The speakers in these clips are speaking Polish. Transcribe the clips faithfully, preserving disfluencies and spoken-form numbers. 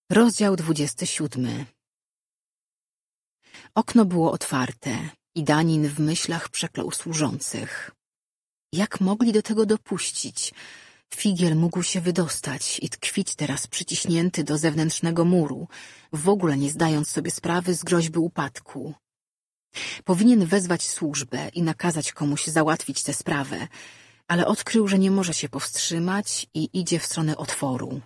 Rozdział dwudziesty siódmy. Okno było otwarte i Danin w myślach przeklął służących. Jak mogli do tego dopuścić? Figiel mógł się wydostać i tkwić teraz przyciśnięty do zewnętrznego muru, w ogóle nie zdając sobie sprawy z groźby upadku. Powinien wezwać służbę i nakazać komuś załatwić tę sprawę, ale odkrył, że nie może się powstrzymać i idzie w stronę otworu.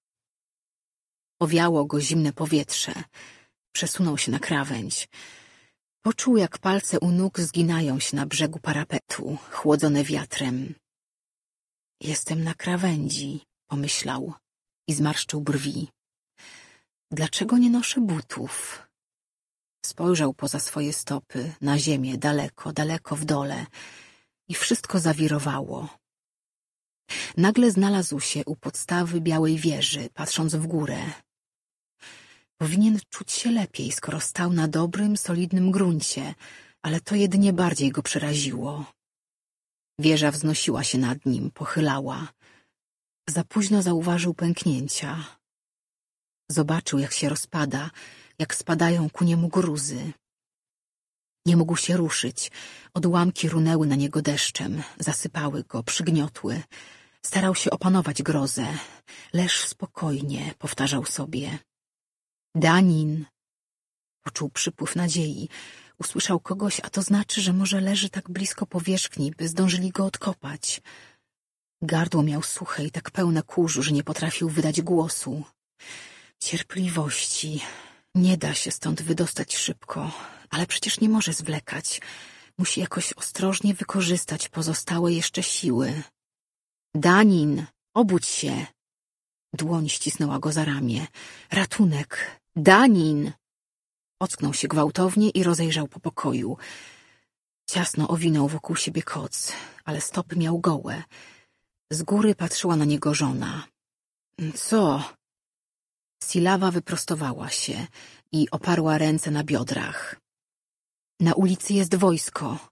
Owiało go zimne powietrze. Przesunął się na krawędź. Poczuł, jak palce u nóg zginają się na brzegu parapetu, chłodzone wiatrem. Jestem na krawędzi, pomyślał i zmarszczył brwi. Dlaczego nie noszę butów? Spojrzał poza swoje stopy, na ziemię, daleko, daleko w dole i wszystko zawirowało. Nagle znalazł się u podstawy białej wieży, patrząc w górę. Powinien czuć się lepiej, skoro stał na dobrym, solidnym gruncie, ale to jedynie bardziej go przeraziło. Wieża wznosiła się nad nim, pochylała. Za późno zauważył pęknięcia. Zobaczył, jak się rozpada, jak spadają ku niemu gruzy. Nie mógł się ruszyć. Odłamki runęły na niego deszczem, zasypały go, przygniotły. Starał się opanować grozę. Leż spokojnie, powtarzał sobie. Danin. Poczuł przypływ nadziei. Usłyszał kogoś, a to znaczy, że może leży tak blisko powierzchni, by zdążyli go odkopać. Gardło miał suche i tak pełne kurzu, że nie potrafił wydać głosu. Cierpliwości. Nie da się stąd wydostać szybko, ale przecież nie może zwlekać. Musi jakoś ostrożnie wykorzystać pozostałe jeszcze siły. Danin, obudź się! Dłoń ścisnęła go za ramię. Ratunek! Danin! Ocknął się gwałtownie i rozejrzał po pokoju. Ciasno owinął wokół siebie koc, ale stopy miał gołe. Z góry patrzyła na niego żona. Co? Silawa wyprostowała się i oparła ręce na biodrach. Na ulicy jest wojsko.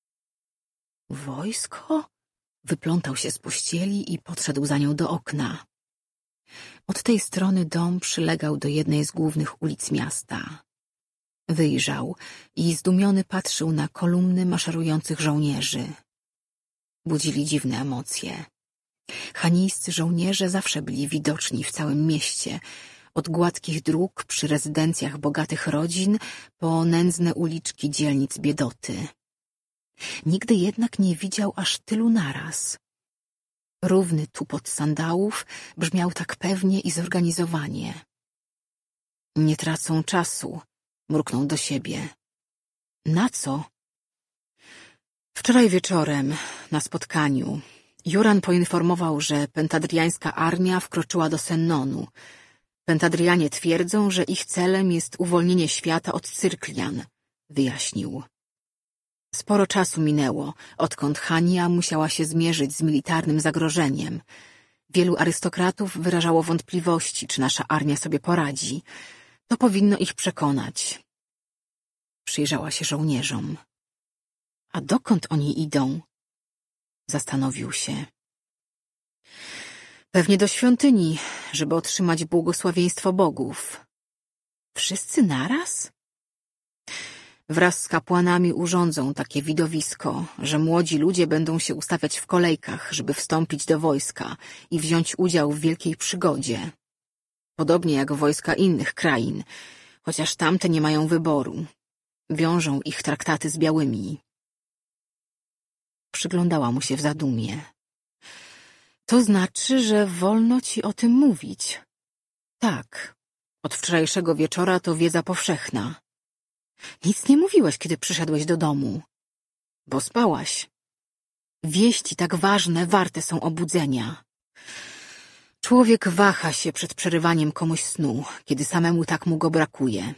Wojsko? Wyplątał się z pościeli i podszedł za nią do okna. Od tej strony dom przylegał do jednej z głównych ulic miasta. Wyjrzał i zdumiony patrzył na kolumny maszerujących żołnierzy. Budzili dziwne emocje. Chanijscy żołnierze zawsze byli widoczni w całym mieście, od gładkich dróg przy rezydencjach bogatych rodzin po nędzne uliczki dzielnic biedoty. Nigdy jednak nie widział aż tylu naraz. Równy tupot sandałów brzmiał tak pewnie i zorganizowanie. Nie tracą czasu, mruknął do siebie. Na co? Wczoraj wieczorem, na spotkaniu, Juran poinformował, że pentadriańska armia wkroczyła do Sennonu. Pentadrianie twierdzą, że ich celem jest uwolnienie świata od Cyrklian, wyjaśnił. Sporo czasu minęło, odkąd Chania musiała się zmierzyć z militarnym zagrożeniem. Wielu arystokratów wyrażało wątpliwości, czy nasza armia sobie poradzi. To powinno ich przekonać. Przyjrzała się żołnierzom. A dokąd oni idą? Zastanowił się. Pewnie do świątyni, żeby otrzymać błogosławieństwo bogów. Wszyscy naraz? Wraz z kapłanami urządzą takie widowisko, że młodzi ludzie będą się ustawiać w kolejkach, żeby wstąpić do wojska i wziąć udział w wielkiej przygodzie. Podobnie jak wojska innych krain, chociaż tamte nie mają wyboru. Wiążą ich traktaty z białymi. Przyglądała mu się w zadumie. To znaczy, że wolno ci o tym mówić. Tak, od wczorajszego wieczora to wiedza powszechna. Nic nie mówiłeś, kiedy przyszedłeś do domu. Bo spałaś. Wieści tak ważne, warte są obudzenia. Człowiek waha się przed przerywaniem komuś snu, kiedy samemu tak mu go brakuje.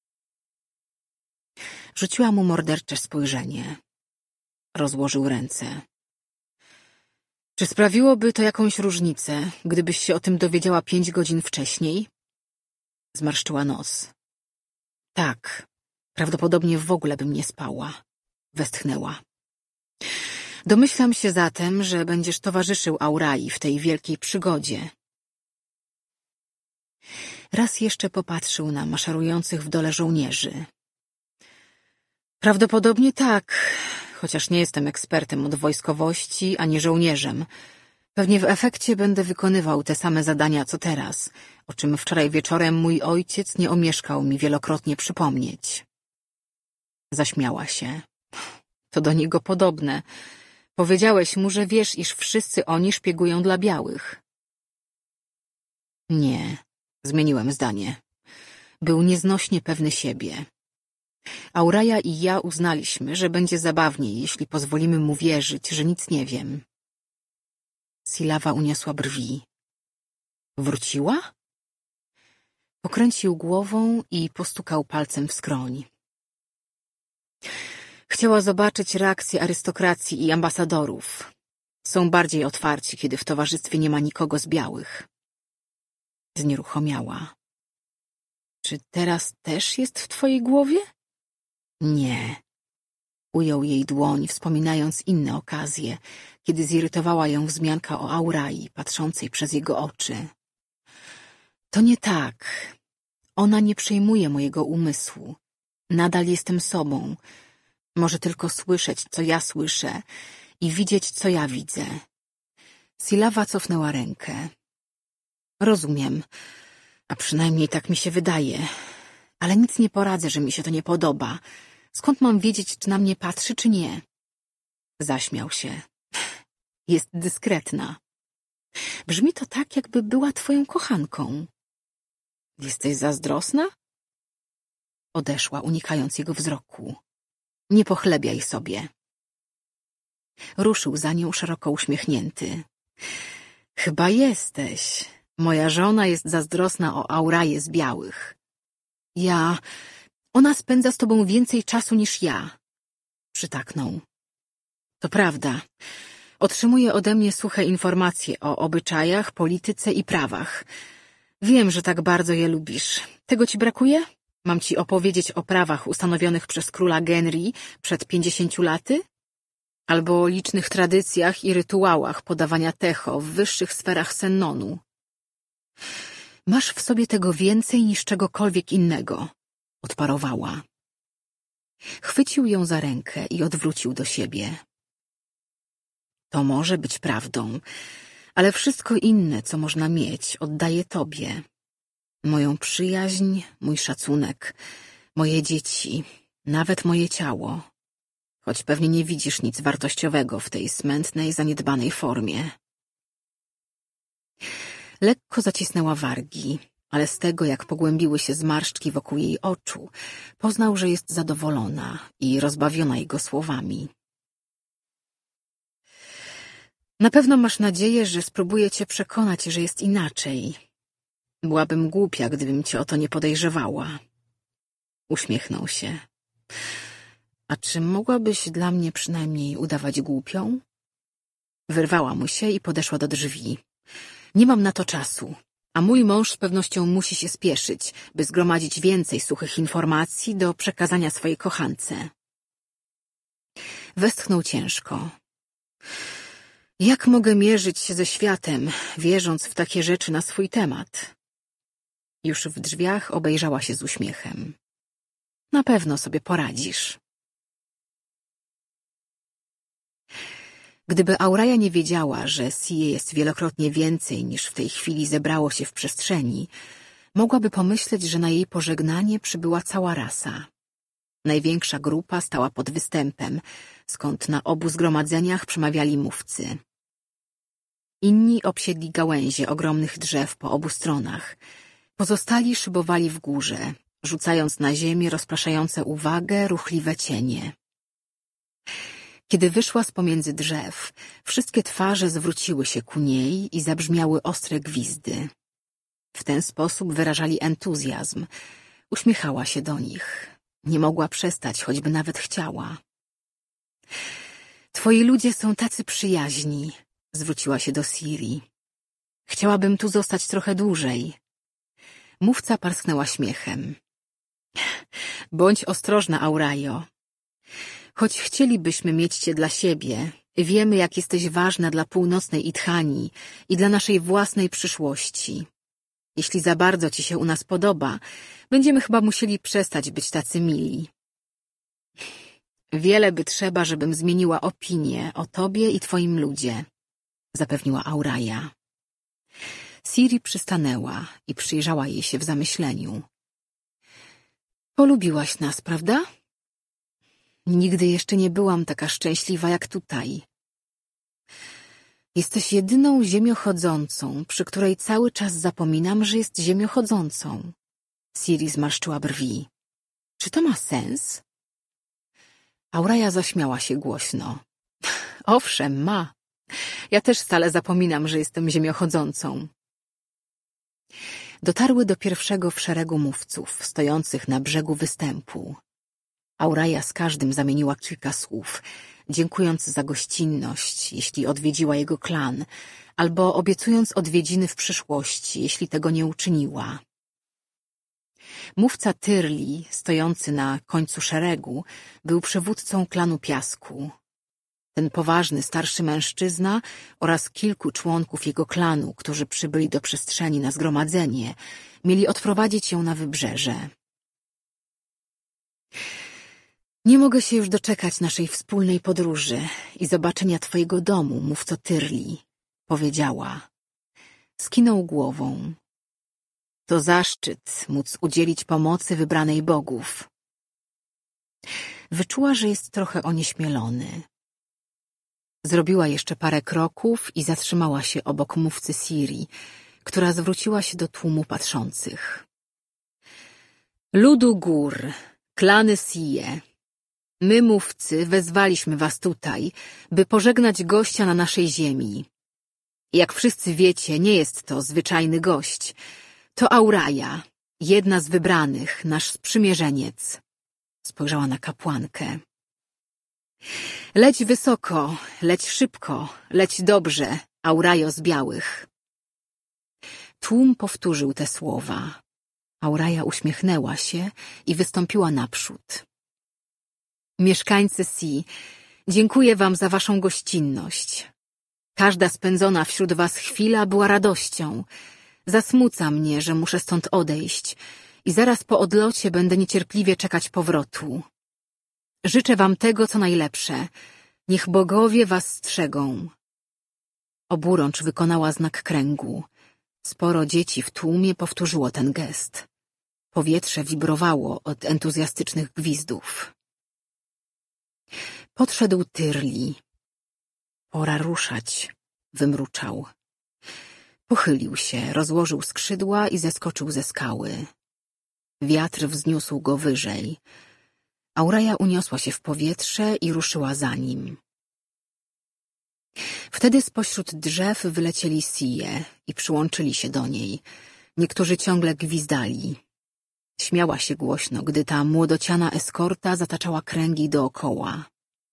Rzuciła mu mordercze spojrzenie. Rozłożył ręce. Czy sprawiłoby to jakąś różnicę, gdybyś się o tym dowiedziała pięć godzin wcześniej? Zmarszczyła nos. Tak, prawdopodobnie w ogóle bym nie spała. Westchnęła. Domyślam się zatem, że będziesz towarzyszył Aurai w tej wielkiej przygodzie. Raz jeszcze popatrzył na maszerujących w dole żołnierzy. Prawdopodobnie tak, chociaż nie jestem ekspertem od wojskowości ani żołnierzem. Pewnie w efekcie będę wykonywał te same zadania co teraz, o czym wczoraj wieczorem mój ojciec nie omieszkał mi wielokrotnie przypomnieć. Zaśmiała się. To do niego podobne. Powiedziałeś mu, że wiesz, iż wszyscy oni szpiegują dla białych. Nie, zmieniłem zdanie. Był nieznośnie pewny siebie. Auraja i ja uznaliśmy, że będzie zabawniej, jeśli pozwolimy mu wierzyć, że nic nie wiem. Silawa uniosła brwi. Wróciła? Pokręcił głową i postukał palcem w skroń. Chciała zobaczyć reakcję arystokracji i ambasadorów. Są bardziej otwarci, kiedy w towarzystwie nie ma nikogo z białych. Znieruchomiała. Czy teraz też jest w twojej głowie? Nie. Ujął jej dłoń, wspominając inne okazje, kiedy zirytowała ją wzmianka o Aurai, patrzącej przez jego oczy. To nie tak. Ona nie przejmuje mojego umysłu. Nadal jestem sobą. Może tylko słyszeć, co ja słyszę i widzieć, co ja widzę. Silawa cofnęła rękę. Rozumiem, a przynajmniej tak mi się wydaje. Ale nic nie poradzę, że mi się to nie podoba. Skąd mam wiedzieć, czy na mnie patrzy, czy nie? Zaśmiał się. Jest dyskretna. Brzmi to tak, jakby była twoją kochanką. Jesteś zazdrosna? Odeszła, unikając jego wzroku. Nie pochlebiaj sobie. Ruszył za nią szeroko uśmiechnięty. Chyba jesteś. Moja żona jest zazdrosna o Auraję z białych. Ja... Ona spędza z tobą więcej czasu niż ja. Przytaknął. To prawda. Otrzymuje ode mnie suche informacje o obyczajach, polityce i prawach. Wiem, że tak bardzo je lubisz. Tego ci brakuje? Mam ci opowiedzieć o prawach ustanowionych przez króla Genri przed pięćdziesięciu laty? Albo o licznych tradycjach i rytuałach podawania techo w wyższych sferach Sennonu. Masz w sobie tego więcej niż czegokolwiek innego. Odparowała. Chwycił ją za rękę i odwrócił do siebie. To może być prawdą, ale wszystko inne, co można mieć, oddaję tobie. Moją przyjaźń, mój szacunek, moje dzieci, nawet moje ciało. Choć pewnie nie widzisz nic wartościowego w tej smętnej, zaniedbanej formie. Lekko zacisnęła wargi, ale z tego, jak pogłębiły się zmarszczki wokół jej oczu, poznał, że jest zadowolona i rozbawiona jego słowami. Na pewno masz nadzieję, że spróbuję cię przekonać, że jest inaczej. Byłabym głupia, gdybym cię o to nie podejrzewała. Uśmiechnął się. A czy mogłabyś dla mnie przynajmniej udawać głupią? Wyrwała mu się i podeszła do drzwi. Nie mam na to czasu, a mój mąż z pewnością musi się spieszyć, by zgromadzić więcej suchych informacji do przekazania swojej kochance. Westchnął ciężko. Jak mogę mierzyć się ze światem, wierząc w takie rzeczy na swój temat? Już w drzwiach obejrzała się z uśmiechem. Na pewno sobie poradzisz. Gdyby Auraja nie wiedziała, że Sie jest wielokrotnie więcej niż w tej chwili zebrało się w przestrzeni, mogłaby pomyśleć, że na jej pożegnanie przybyła cała rasa. Największa grupa stała pod występem, skąd na obu zgromadzeniach przemawiali mówcy. Inni obsiedli gałęzie ogromnych drzew po obu stronach. Pozostali szybowali w górze, rzucając na ziemię rozpraszające uwagę ruchliwe cienie. Kiedy wyszła z pomiędzy drzew, wszystkie twarze zwróciły się ku niej i zabrzmiały ostre gwizdy. W ten sposób wyrażali entuzjazm. Uśmiechała się do nich. Nie mogła przestać, choćby nawet chciała. Twoi ludzie są tacy przyjaźni, zwróciła się do Ciri. Chciałabym tu zostać trochę dłużej. Mówca parsknęła śmiechem. Bądź ostrożna, Aurajo. Choć chcielibyśmy mieć cię dla siebie, wiemy, jak jesteś ważna dla północnej Idhanii i dla naszej własnej przyszłości. Jeśli za bardzo ci się u nas podoba, będziemy chyba musieli przestać być tacy mili. Wiele by trzeba, żebym zmieniła opinię o tobie i twoim ludzie, zapewniła Auraja. Ciri przystanęła i przyjrzała jej się w zamyśleniu. Polubiłaś nas, prawda? Nigdy jeszcze nie byłam taka szczęśliwa jak tutaj. Jesteś jedyną ziemiochodzącą, przy której cały czas zapominam, że jest ziemiochodzącą. Ciri zmarszczyła brwi. Czy to ma sens? Auraja zaśmiała się głośno. Owszem, ma. Ja też stale zapominam, że jestem ziemiochodzącą. Dotarły do pierwszego w szeregu mówców, stojących na brzegu występu. Auraja z każdym zamieniła kilka słów, dziękując za gościnność, jeśli odwiedziła jego klan, albo obiecując odwiedziny w przyszłości, jeśli tego nie uczyniła. Mówca Tyrli, stojący na końcu szeregu, był przywódcą klanu Piasku. Ten poważny, starszy mężczyzna oraz kilku członków jego klanu, którzy przybyli do przestrzeni na zgromadzenie, mieli odprowadzić ją na wybrzeże. Nie mogę się już doczekać naszej wspólnej podróży i zobaczenia twojego domu, mówco Tyrli, powiedziała. Skinął głową. To zaszczyt móc udzielić pomocy wybranej bogów. Wyczuła, że jest trochę onieśmielony. Zrobiła jeszcze parę kroków i zatrzymała się obok mówcy Ciri, która zwróciła się do tłumu patrzących. Ludu gór, klany Sije, my, mówcy, wezwaliśmy was tutaj, by pożegnać gościa na naszej ziemi. Jak wszyscy wiecie, nie jest to zwyczajny gość. To Auraja, jedna z wybranych, nasz sprzymierzeniec. Spojrzała na kapłankę. Leć wysoko, leć szybko, leć dobrze, Aurajo z białych. Tłum powtórzył te słowa. Auraja uśmiechnęła się i wystąpiła naprzód. Mieszkańcy Si, dziękuję wam za waszą gościnność. Każda spędzona wśród was chwila była radością. Zasmuca mnie, że muszę stąd odejść i zaraz po odlocie będę niecierpliwie czekać powrotu. Życzę wam tego, co najlepsze. Niech bogowie was strzegą. Oburącz wykonała znak kręgu. Sporo dzieci w tłumie powtórzyło ten gest. Powietrze wibrowało od entuzjastycznych gwizdów. Podszedł Tyrli. Pora ruszać, wymruczał. Pochylił się, rozłożył skrzydła i zeskoczył ze skały. Wiatr wzniósł go wyżej. Auraja uniosła się w powietrze i ruszyła za nim. Wtedy spośród drzew wylecieli Sije i przyłączyli się do niej. Niektórzy ciągle gwizdali. Śmiała się głośno, gdy ta młodociana eskorta zataczała kręgi dookoła.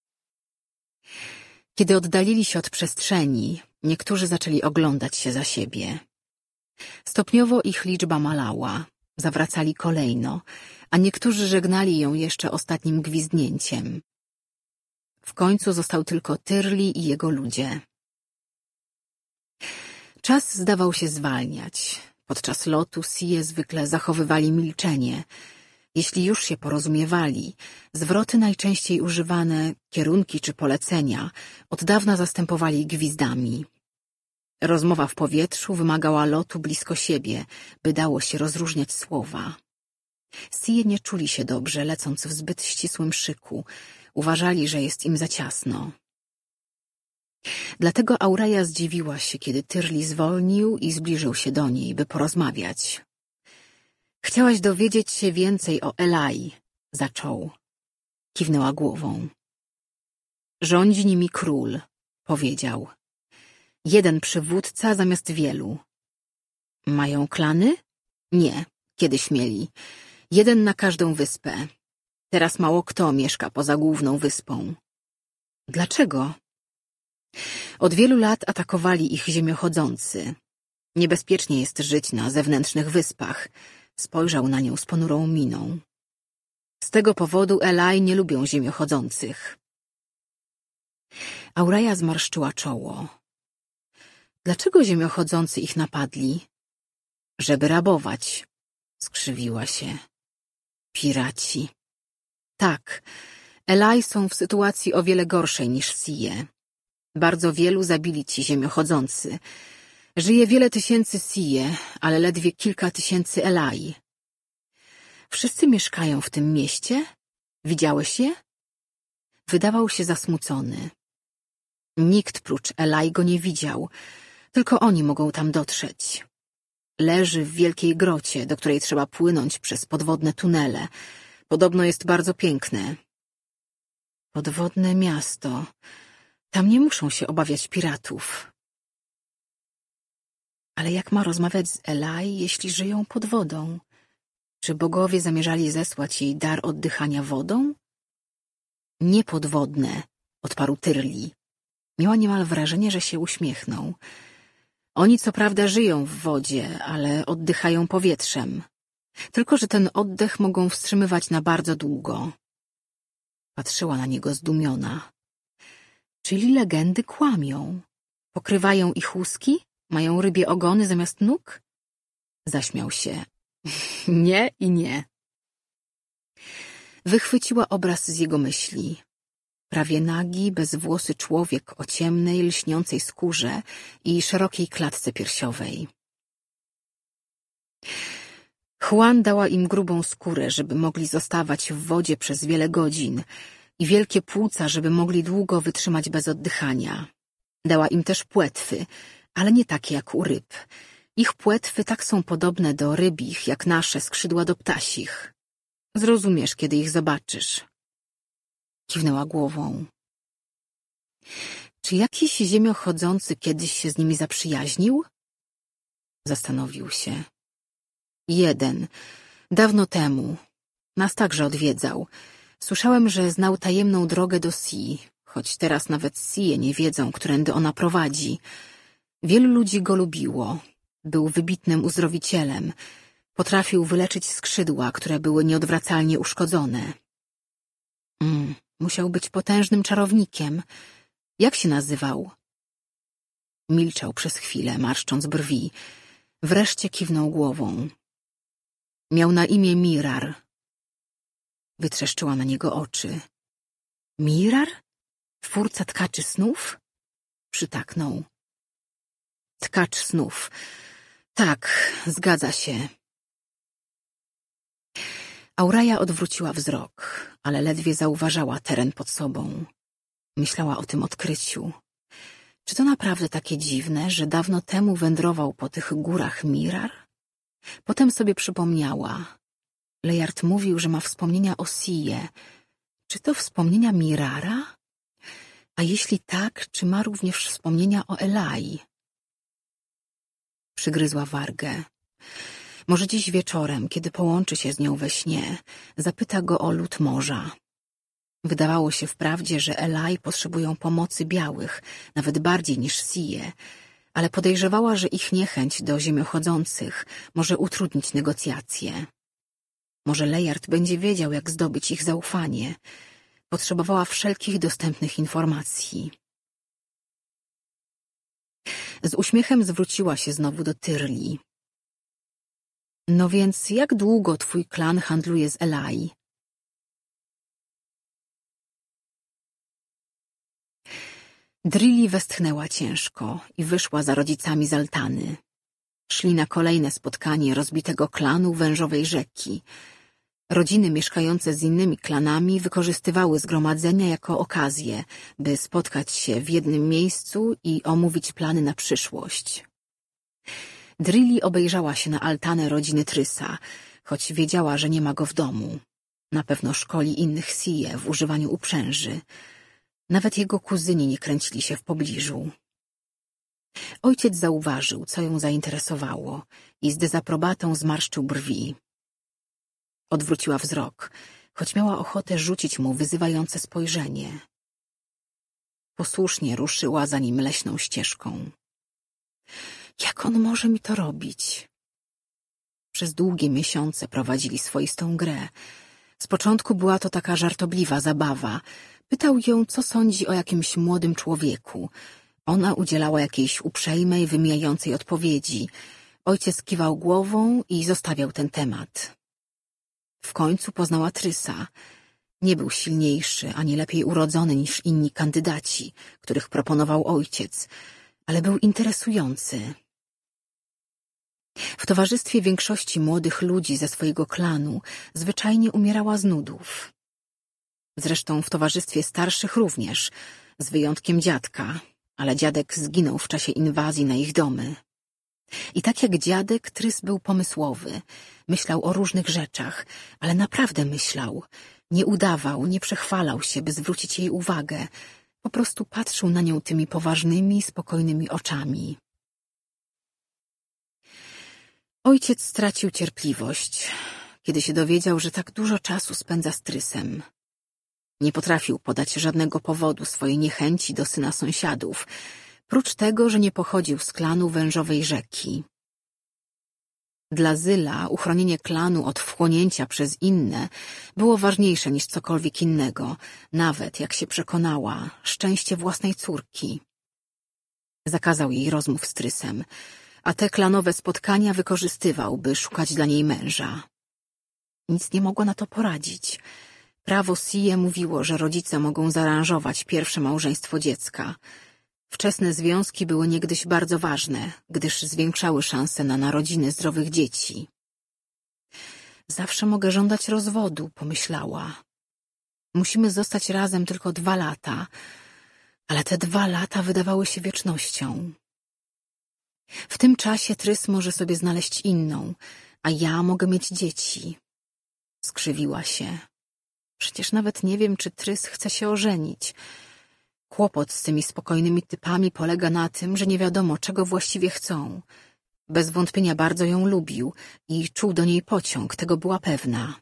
Kiedy oddalili się od przestrzeni, niektórzy zaczęli oglądać się za siebie. Stopniowo ich liczba malała, zawracali kolejno, a niektórzy żegnali ją jeszcze ostatnim gwizdnięciem. W końcu został tylko Tyrli i jego ludzie. Czas zdawał się zwalniać. Podczas lotu Sije zwykle zachowywali milczenie. Jeśli już się porozumiewali, zwroty najczęściej używane, kierunki czy polecenia, od dawna zastępowali gwizdami. Rozmowa w powietrzu wymagała lotu blisko siebie, by dało się rozróżniać słowa. Sije nie czuli się dobrze, lecąc w zbyt ścisłym szyku. Uważali, że jest im za ciasno. Dlatego Auraja zdziwiła się, kiedy Tyrli zwolnił i zbliżył się do niej, by porozmawiać. Chciałaś dowiedzieć się więcej o Elai, zaczął. Kiwnęła głową. Rządzi nimi król, powiedział. Jeden przywódca zamiast wielu. Mają klany? Nie, kiedyś mieli. Jeden na każdą wyspę. Teraz mało kto mieszka poza główną wyspą. Dlaczego? Od wielu lat atakowali ich ziemiochodzący. Niebezpiecznie jest żyć na zewnętrznych wyspach. Spojrzał na nią z ponurą miną. Z tego powodu Elai nie lubią ziemiochodzących. Auraja zmarszczyła czoło. Dlaczego ziemiochodzący ich napadli? Żeby rabować. Skrzywiła się. Piraci. Tak, Elai są w sytuacji o wiele gorszej niż Sije. Bardzo wielu zabili ci ziemiochodzący. Żyje wiele tysięcy Sije, ale ledwie kilka tysięcy Elai. Wszyscy mieszkają w tym mieście? Widziałeś je? Wydawał się zasmucony. Nikt prócz Elai go nie widział, tylko oni mogą tam dotrzeć. Leży w wielkiej grocie, do której trzeba płynąć przez podwodne tunele. Podobno jest bardzo piękne. Podwodne miasto. Tam nie muszą się obawiać piratów. Ale jak ma rozmawiać z Elai, jeśli żyją pod wodą? Czy bogowie zamierzali zesłać jej dar oddychania wodą? Niepodwodne, odparł Tyrli. Miała niemal wrażenie, że się uśmiechnął. Oni co prawda żyją w wodzie, ale oddychają powietrzem. Tylko że ten oddech mogą wstrzymywać na bardzo długo. Patrzyła na niego zdumiona. Czyli legendy kłamią. Pokrywają ich łuski? Mają rybie ogony zamiast nóg? Zaśmiał się. Nie i nie. Wychwyciła obraz z jego myśli. Prawie nagi, bezwłosy człowiek o ciemnej, lśniącej skórze i szerokiej klatce piersiowej. Juan dała im grubą skórę, żeby mogli zostawać w wodzie przez wiele godzin i wielkie płuca, żeby mogli długo wytrzymać bez oddychania. Dała im też płetwy, ale nie takie jak u ryb. Ich płetwy tak są podobne do rybich, jak nasze skrzydła do ptasich. Zrozumiesz, kiedy ich zobaczysz. Kiwnęła głową. Czy jakiś ziemiochodzący kiedyś się z nimi zaprzyjaźnił? Zastanowił się. Jeden. Dawno temu. Nas także odwiedzał. Słyszałem, że znał tajemną drogę do Sii, choć teraz nawet Sije nie wiedzą, którędy ona prowadzi. Wielu ludzi go lubiło. Był wybitnym uzdrowicielem. Potrafił wyleczyć skrzydła, które były nieodwracalnie uszkodzone. Mm, musiał być potężnym czarownikiem. Jak się nazywał? Milczał przez chwilę, marszcząc brwi. Wreszcie kiwnął głową. Miał na imię Mirar. Wytrzeszczyła na niego oczy. Mirar? Twórca tkaczy snów? Przytaknął. Tkacz snów. Tak, zgadza się. Auraja odwróciła wzrok, ale ledwie zauważała teren pod sobą. Myślała o tym odkryciu. Czy to naprawdę takie dziwne, że dawno temu wędrował po tych górach Mirar? Potem sobie przypomniała. Lejart mówił, że ma wspomnienia o Sije. Czy to wspomnienia Mirara? A jeśli tak, czy ma również wspomnienia o Elai? Przygryzła wargę. Może dziś wieczorem, kiedy połączy się z nią we śnie, zapyta go o lud morza. Wydawało się wprawdzie, że Elai potrzebują pomocy białych, nawet bardziej niż Sije, ale podejrzewała, że ich niechęć do ziemiochodzących może utrudnić negocjacje. Może Lejart będzie wiedział, jak zdobyć ich zaufanie. Potrzebowała wszelkich dostępnych informacji. Z uśmiechem zwróciła się znowu do Tyrli. No więc jak długo twój klan handluje z Elai? Drilli westchnęła ciężko i wyszła za rodzicami z altany. Szli na kolejne spotkanie rozbitego klanu Wężowej Rzeki. Rodziny mieszkające z innymi klanami wykorzystywały zgromadzenia jako okazję, by spotkać się w jednym miejscu i omówić plany na przyszłość. Drilli obejrzała się na altanę rodziny Trysa, choć wiedziała, że nie ma go w domu. Na pewno szkoli innych Sije w używaniu uprzęży. Nawet jego kuzyni nie kręcili się w pobliżu. Ojciec zauważył, co ją zainteresowało i z dezaprobatą zmarszczył brwi. Odwróciła wzrok, choć miała ochotę rzucić mu wyzywające spojrzenie. Posłusznie ruszyła za nim leśną ścieżką. Jak on może mi to robić? Przez długie miesiące prowadzili swoistą grę. Z początku była to taka żartobliwa zabawa. Pytał ją, co sądzi o jakimś młodym człowieku. Ona udzielała jakiejś uprzejmej, wymijającej odpowiedzi. Ojciec kiwał głową i zostawiał ten temat. W końcu poznała Trysa. Nie był silniejszy ani lepiej urodzony niż inni kandydaci, których proponował ojciec, ale był interesujący. W towarzystwie większości młodych ludzi ze swojego klanu zwyczajnie umierała z nudów. Zresztą w towarzystwie starszych również, z wyjątkiem dziadka, ale dziadek zginął w czasie inwazji na ich domy. I tak jak dziadek, Trys był pomysłowy, myślał o różnych rzeczach, ale naprawdę myślał. Nie udawał, nie przechwalał się, by zwrócić jej uwagę. Po prostu patrzył na nią tymi poważnymi, spokojnymi oczami. Ojciec stracił cierpliwość, kiedy się dowiedział, że tak dużo czasu spędza z Trysem. Nie potrafił podać żadnego powodu swojej niechęci do syna sąsiadów, prócz tego, że nie pochodził z klanu Wężowej Rzeki. Dla Zyla uchronienie klanu od wchłonięcia przez inne było ważniejsze niż cokolwiek innego, nawet, jak się przekonała, szczęście własnej córki. Zakazał jej rozmów z Trysem, a te klanowe spotkania wykorzystywał, by szukać dla niej męża. Nic nie mogła na to poradzić. Prawo Sie mówiło, że rodzice mogą zaaranżować pierwsze małżeństwo dziecka. Wczesne związki były niegdyś bardzo ważne, gdyż zwiększały szanse na narodziny zdrowych dzieci. Zawsze mogę żądać rozwodu, pomyślała. Musimy zostać razem tylko dwa lata, ale te dwa lata wydawały się wiecznością. W tym czasie Trys może sobie znaleźć inną, a ja mogę mieć dzieci. Skrzywiła się. Przecież nawet nie wiem, czy Trys chce się ożenić. Kłopot z tymi spokojnymi typami polega na tym, że nie wiadomo, czego właściwie chcą. Bez wątpienia bardzo ją lubił i czuł do niej pociąg, tego była pewna.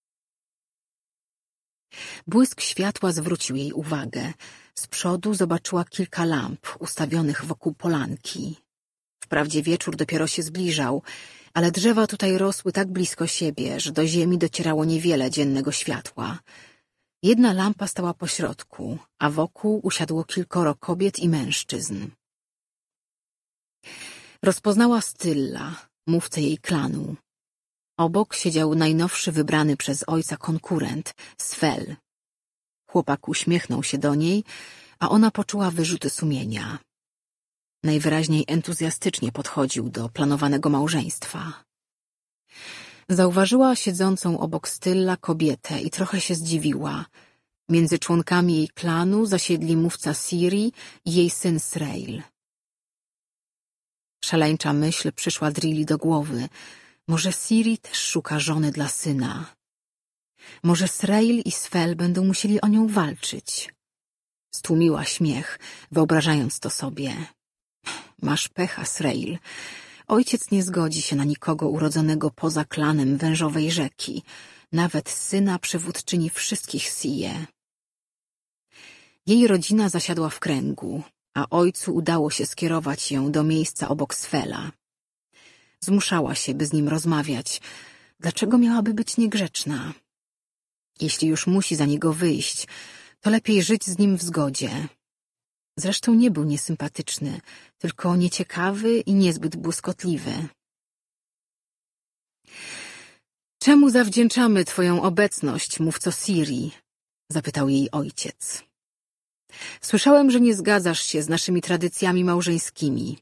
Błysk światła zwrócił jej uwagę. Z przodu zobaczyła kilka lamp ustawionych wokół polanki. Wprawdzie wieczór dopiero się zbliżał, ale drzewa tutaj rosły tak blisko siebie, że do ziemi docierało niewiele dziennego światła. Jedna lampa stała pośrodku, a wokół usiadło kilkoro kobiet i mężczyzn. Rozpoznała Stylla, mówcę jej klanu. Obok siedział najnowszy wybrany przez ojca konkurent, Svel. Chłopak uśmiechnął się do niej, a ona poczuła wyrzuty sumienia. Najwyraźniej entuzjastycznie podchodził do planowanego małżeństwa. Zauważyła siedzącą obok Stylla kobietę i trochę się zdziwiła. Między członkami jej klanu zasiedli mówca Ciri i jej syn Srail. Szaleńcza myśl przyszła Drilli do głowy. Może Ciri też szuka żony dla syna. Może Srail i Svel będą musieli o nią walczyć. Stłumiła śmiech, wyobrażając to sobie. Masz pecha, Srail. Ojciec nie zgodzi się na nikogo urodzonego poza klanem Wężowej Rzeki, nawet syna przywódczyni wszystkich Sie. Jej rodzina zasiadła w kręgu, a ojcu udało się skierować ją do miejsca obok Svela. Zmuszała się, by z nim rozmawiać. Dlaczego miałaby być niegrzeczna? Jeśli już musi za niego wyjść, to lepiej żyć z nim w zgodzie. Zresztą nie był niesympatyczny, tylko nieciekawy i niezbyt błyskotliwy. Czemu zawdzięczamy twoją obecność, mówco Ciri? Zapytał jej ojciec. Słyszałem, że nie zgadzasz się z naszymi tradycjami małżeńskimi.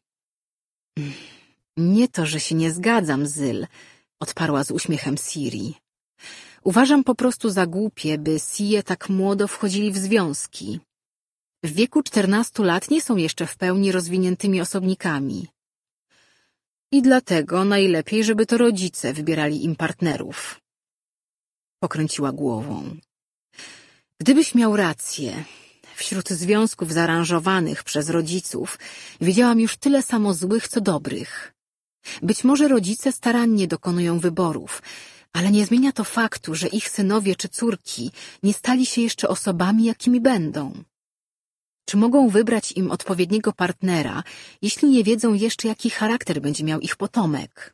Nie to, że się nie zgadzam, Zyl, odparła z uśmiechem Ciri. Uważam po prostu za głupie, by Sie tak młodo wchodzili w związki. W wieku czternastu lat nie są jeszcze w pełni rozwiniętymi osobnikami. I dlatego najlepiej, żeby to rodzice wybierali im partnerów. Pokręciła głową. Gdybyś miał rację, wśród związków zaaranżowanych przez rodziców widziałam już tyle samo złych, co dobrych. Być może rodzice starannie dokonują wyborów, ale nie zmienia to faktu, że ich synowie czy córki nie stali się jeszcze osobami, jakimi będą. Czy mogą wybrać im odpowiedniego partnera, jeśli nie wiedzą jeszcze, jaki charakter będzie miał ich potomek?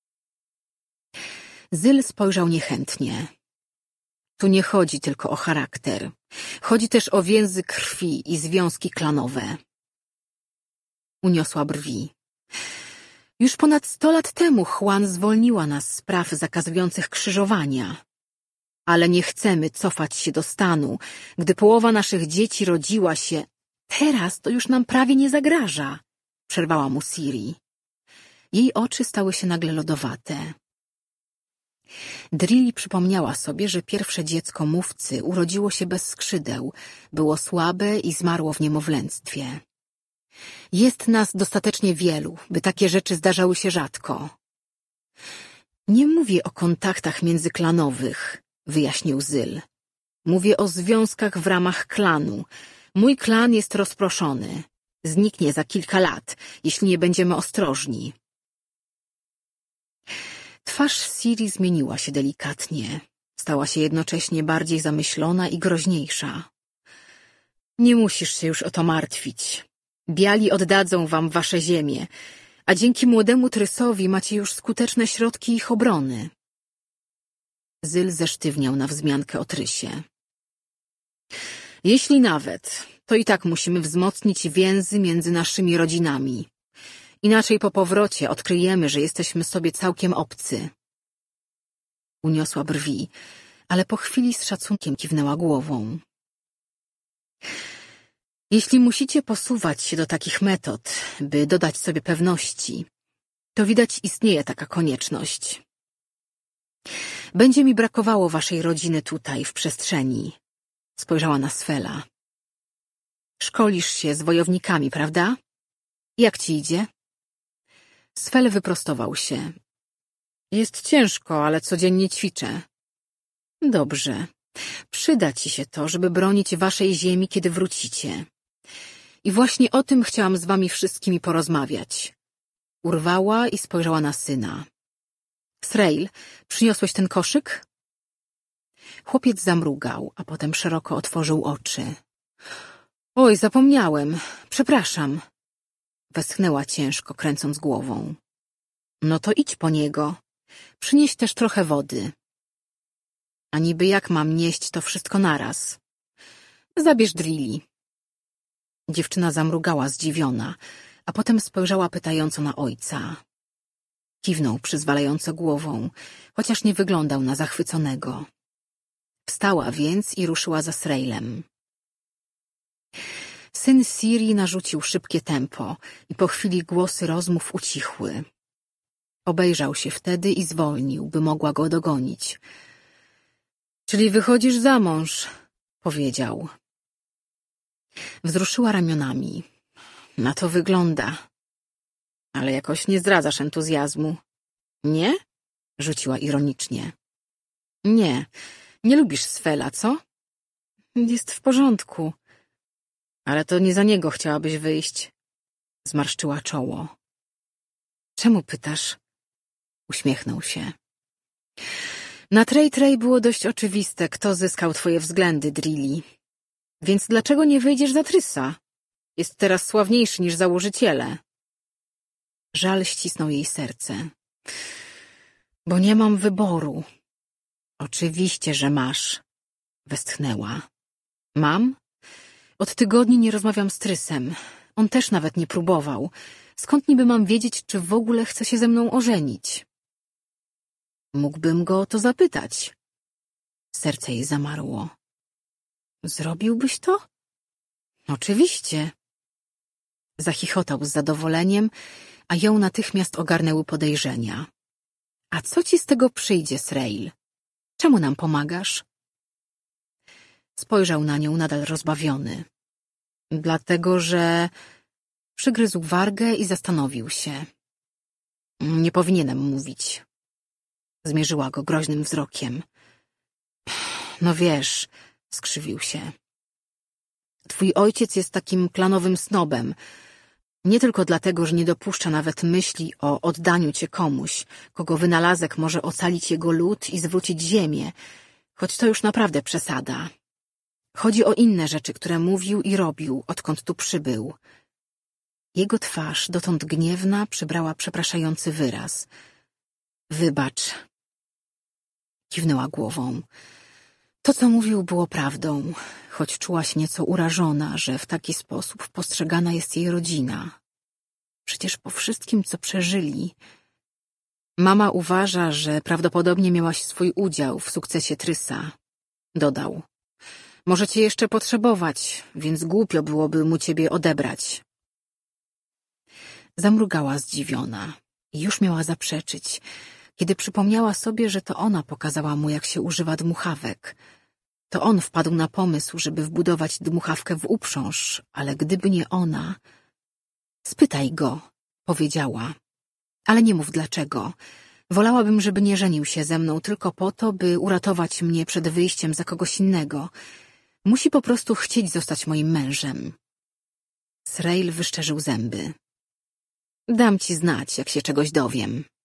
Zyl spojrzał niechętnie. Tu nie chodzi tylko o charakter. Chodzi też o więzy krwi i związki klanowe. Uniosła brwi. Już ponad sto lat temu Juan zwolniła nas z praw zakazujących krzyżowania. Ale nie chcemy cofać się do stanu, gdy połowa naszych dzieci rodziła się. Teraz to już nam prawie nie zagraża, przerwała mu Ciri. Jej oczy stały się nagle lodowate. Drilli przypomniała sobie, że pierwsze dziecko mówcy urodziło się bez skrzydeł, było słabe i zmarło w niemowlęctwie. Jest nas dostatecznie wielu, by takie rzeczy zdarzały się rzadko. Nie mówię o kontaktach międzyklanowych, wyjaśnił Zyl. Mówię o związkach w ramach klanu. Mój klan jest rozproszony. Zniknie za kilka lat, jeśli nie będziemy ostrożni. Twarz Ciri zmieniła się delikatnie. Stała się jednocześnie bardziej zamyślona i groźniejsza. Nie musisz się już o to martwić. Biali oddadzą wam wasze ziemie, a dzięki młodemu Trysowi macie już skuteczne środki ich obrony. Zyl zesztywniał na wzmiankę o Trysie. Jeśli nawet, to i tak musimy wzmocnić więzy między naszymi rodzinami. Inaczej po powrocie odkryjemy, że jesteśmy sobie całkiem obcy. Uniosła brwi, ale po chwili z szacunkiem kiwnęła głową. Jeśli musicie posuwać się do takich metod, by dodać sobie pewności, to widać istnieje taka konieczność. Będzie mi brakowało waszej rodziny tutaj, w przestrzeni. Spojrzała na Sfela. Szkolisz się z wojownikami, prawda? Jak ci idzie? Sfel wyprostował się. Jest ciężko, ale codziennie ćwiczę. Dobrze. Przyda ci się to, żeby bronić waszej ziemi, kiedy wrócicie. I właśnie o tym chciałam z wami wszystkimi porozmawiać. Urwała i spojrzała na syna. Srejl, przyniosłeś ten koszyk? Chłopiec zamrugał, a potem szeroko otworzył oczy. Oj, zapomniałem. Przepraszam. Westchnęła ciężko, kręcąc głową. No to idź po niego. Przynieś też trochę wody. A niby jak mam nieść to wszystko naraz? Zabierz Drilli. Dziewczyna zamrugała zdziwiona, a potem spojrzała pytająco na ojca. Kiwnął przyzwalająco głową, chociaż nie wyglądał na zachwyconego. Wstała więc i ruszyła za Srejlem. Syn Ciri narzucił szybkie tempo i po chwili głosy rozmów ucichły. Obejrzał się wtedy i zwolnił, by mogła go dogonić. Czyli wychodzisz za mąż, powiedział. Wzruszyła ramionami. Na to wygląda. Ale jakoś nie zdradzasz entuzjazmu. Nie? Rzuciła ironicznie. Nie, nie lubisz Sfela, co? Jest w porządku. Ale to nie za niego chciałabyś wyjść. Zmarszczyła czoło. Czemu pytasz? Uśmiechnął się. Na Trej-Trej było dość oczywiste, kto zyskał twoje względy, Drilli. Więc dlaczego nie wyjdziesz za Trysa? Jest teraz sławniejszy niż założyciele. Żal ścisnął jej serce. Bo nie mam wyboru. Oczywiście, że masz. Westchnęła. Mam? Od tygodni nie rozmawiam z Trysem. On też nawet nie próbował. Skąd niby mam wiedzieć, czy w ogóle chce się ze mną ożenić? Mógłbym go o to zapytać. Serce jej zamarło. Zrobiłbyś to? Oczywiście. Zachichotał z zadowoleniem, a ją natychmiast ogarnęły podejrzenia. A co ci z tego przyjdzie, Srejl? Czemu nam pomagasz? Spojrzał na nią nadal rozbawiony. Dlatego, że... Przygryzł wargę i zastanowił się. Nie powinienem mówić. Zmierzyła go groźnym wzrokiem. No wiesz, skrzywił się. Twój ojciec jest takim klanowym snobem. Nie tylko dlatego, że nie dopuszcza nawet myśli o oddaniu cię komuś, kogo wynalazek może ocalić jego lud i zwrócić ziemię, choć to już naprawdę przesada. Chodzi o inne rzeczy, które mówił i robił, odkąd tu przybył. Jego twarz, dotąd gniewna, przybrała przepraszający wyraz. Wybacz. Kiwnęła głową. To, co mówił, było prawdą, choć czuła się nieco urażona, że w taki sposób postrzegana jest jej rodzina. Przecież po wszystkim, co przeżyli... Mama uważa, że prawdopodobnie miałaś swój udział w sukcesie Trysa. Dodał. Może cię jeszcze potrzebować, więc głupio byłoby mu ciebie odebrać. Zamrugała zdziwiona i już miała zaprzeczyć, kiedy przypomniała sobie, że to ona pokazała mu, jak się używa dmuchawek. To on wpadł na pomysł, żeby wbudować dmuchawkę w uprząż, ale gdyby nie ona... Spytaj go, powiedziała. Ale nie mów dlaczego. Wolałabym, żeby nie żenił się ze mną tylko po to, by uratować mnie przed wyjściem za kogoś innego. Musi po prostu chcieć zostać moim mężem. Srejl wyszczerzył zęby. Dam ci znać, jak się czegoś dowiem.